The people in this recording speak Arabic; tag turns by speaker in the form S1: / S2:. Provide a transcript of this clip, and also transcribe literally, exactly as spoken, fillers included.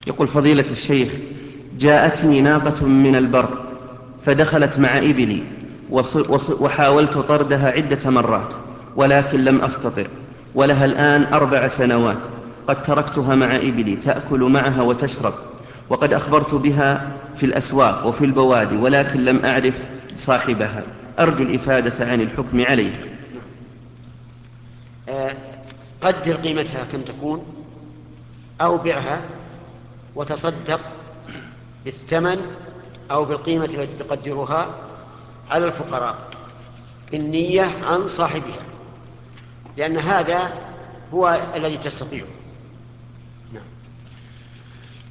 S1: يقول فضيلة الشيخ: جاءتني ناقة من البر فدخلت مع إبلي وص- وص- وحاولت طردها عدة مرات ولكن لم أستطع، ولها الآن أربع سنوات. قد تركتها مع إبلي تأكل معها وتشرب، وقد أخبرت بها في الأسواق وفي البوادي ولكن لم أعرف صاحبها. أرجو الإفادة عن الحكم عليها.
S2: آه، قدر قيمتها كم تكون أو بعها وتصدق بالثمن أو بالقيمة التي تقدرها على الفقراء بالنية عن صاحبها، لأن هذا هو الذي تستطيعه.